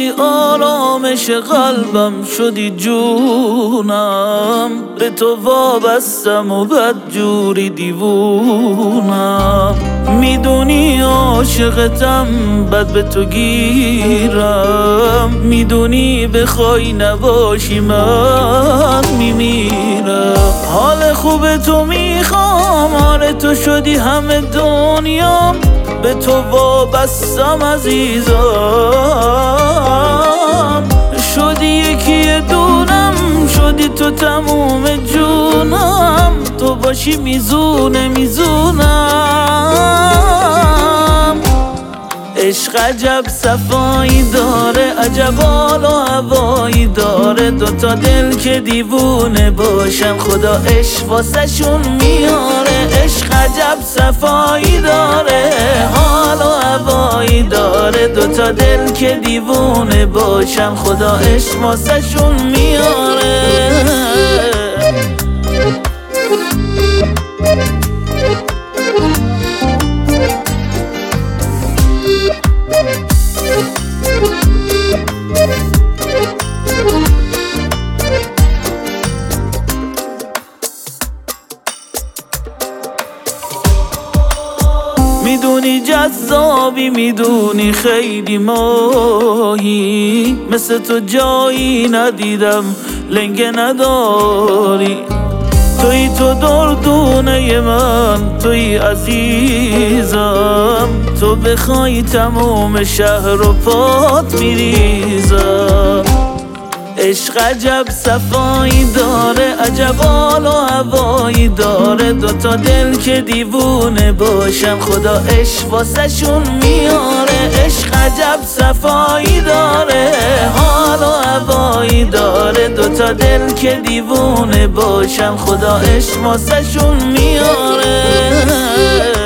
شدی آرامش قلبم، شدی جونم، به تو وابستم و بدجوری دیوونم. میدونی عاشقتم بد به تو گیرم، میدونی بخوای نباشی من میمیرم. حال خوب تو میخوام، آره تو شدی همه دنیام، به تو وابستم عزیزم. شدی یکی دونم، شدی تو تموم جونم، تو باشی میزونه میزونم. عشق عجب صفایی داره، عجب حال و هوایی داره، دوتا دل که دیوونه باشن خدا عشق واسه شون میاره. عشق عجب صفایی داره، حال و هوایی داره، دوتا دل که دیوونه باشن خدا عشق واسه شون میاره. میدونی جذابی، میدونی خیلی ماهی، مثل تو جایی ندیدم لنگه نداری. توی تو دردونه من، توی عزیزم، تو بخوای تموم شهر و پات میریزم. عشق عجب صفایی داره، عجب حال و هوایی داره، دوتا دل که دیوونه باشن خدا عشق واسه شون میاره. عشق عجب صفایی داره، حال و هوایی داره، دوتا دل که دیوونه باشن خدا عشق واسه شون میاره.